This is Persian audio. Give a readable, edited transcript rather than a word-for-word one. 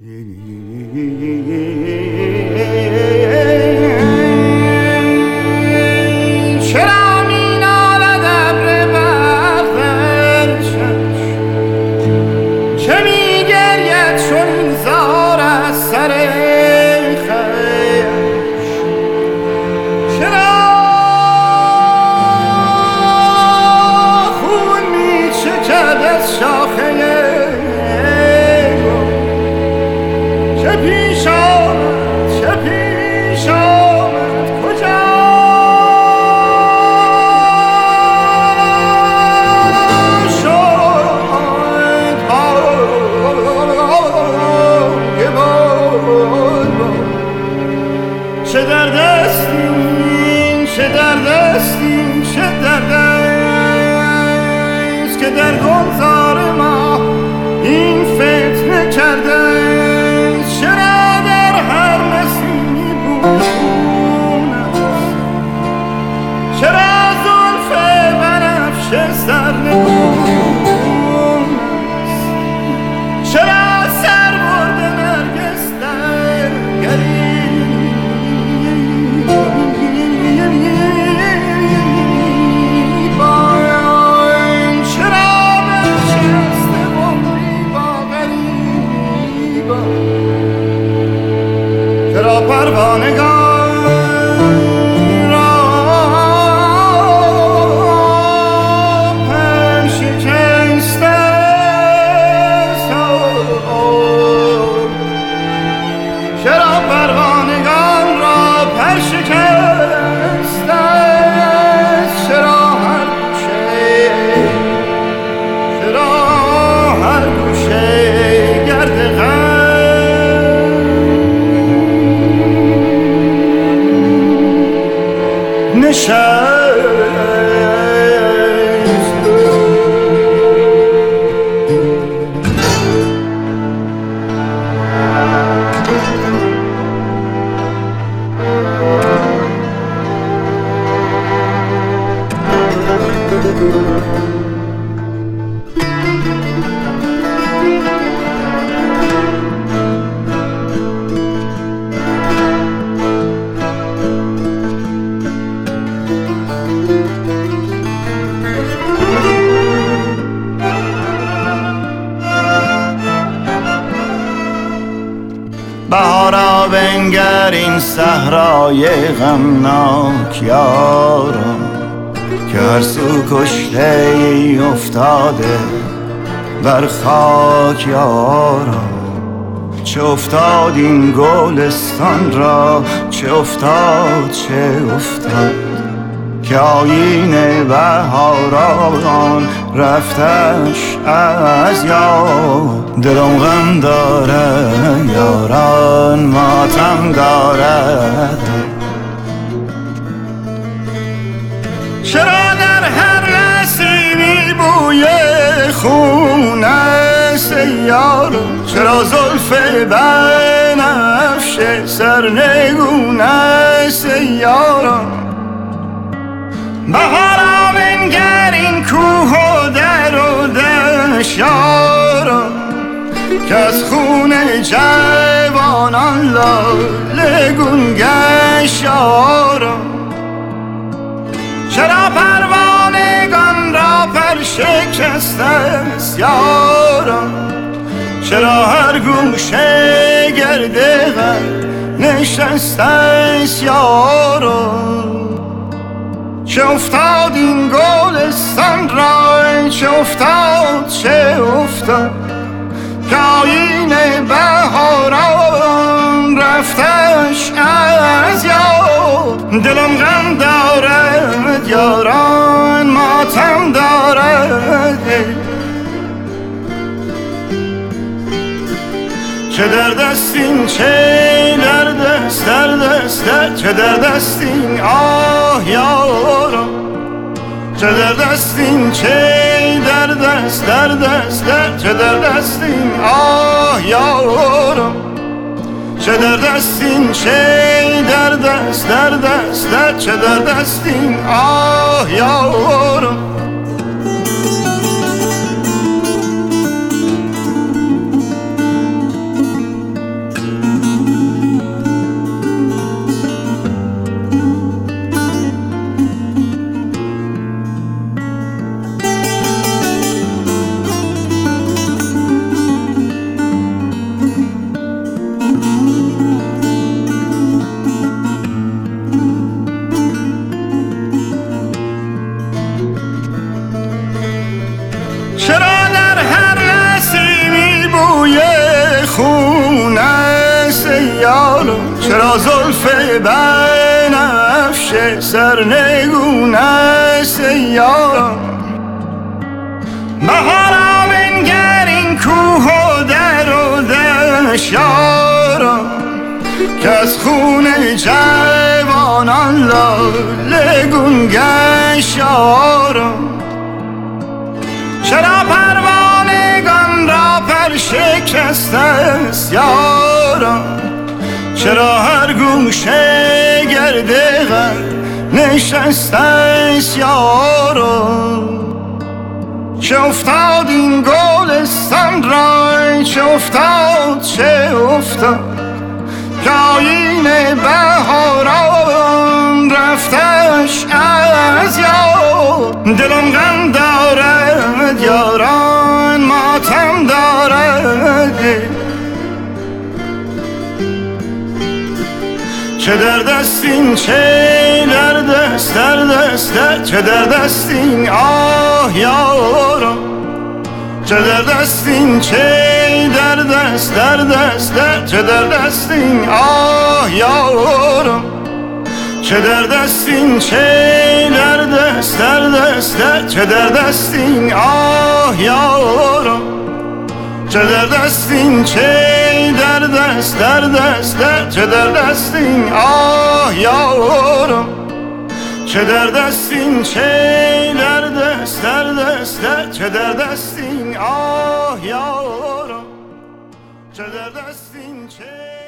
چرا می نالد ابر برق در چشم، چه می گرید چون زار از سر خویش، چرا خون می چکد از شاخه گل، چه پیش آمد چه پیش آمد کجا شد چه در دستیم چه در دستیم چه در دست که در گلزار ما این فتنه کرده، چرا در هر نسیمی بویون است، چرا زلف بنفشه سرنگون است، چرا سر برده نرگس در گریبان، چرا برشسته عمری با غریبان، چرا پروانگان را پر شکسته، چرا پروانگان را پر شکسته، چرا هر گوشه گرد غم نشست. بهارا بنگر این صحرای غمناک یارا، که هر سو کشته ای افتاده بر خاک یارا، چه افتاد این گلستان را، چه افتاد چه افتاد، که آیین بهاران رفتش از یاد، دلم غم دارد یاران ماتم دارد، چرا در هر نسیمی بوی خون است یار، چرا زلف بنفشه سرنگون است یاران، بهارا بنگر این کوه و در و دشت یارا، که از خون جوانان لاله گون گشت یارا، چرا پروانگان را پر شکسته است یارا، چرا هر گوشه گرد غم نشسته است یارا، چه افتاد این گلستان را، چه افتاد چه افتاد، که آیین بهاران رفتش از یاد، دلم غم دارد یاران ماتم دارد، چه درد است این چه درد است درد است چه درد است این آه یارا، چه درد است این چه درد است درد است چه درد است این آه یارا، چه درد است این چه درد است درد است چه درد است این آه یارا. چرا زلف بنفشه سرنگون است یارا بهارا بنگر این کوه و در و دشت یارا که از خون جوانان لالگون گشت یارا چرا پروانگان را پر شکسته است یارا چرا هر گوشه گرد غم نشسته است یارا چه افتاد این گلستان را چه افتاد چه افتاد که آیین بهاران رفتش از یاد دلم غم دارد یاران ماتم دارد چه درد است این چه درد است درد است چه درد است این آه یارا چه درد است این چه درد است درد است چه درد است این آه یارا چه درد است این چه درد است درد است چه درد است این آه یارا چه درد است این چه درد است درد است چه درد است این آه یارا چه درد است این چه درد است درد است چه درد است این آه یارا چه درد است این چه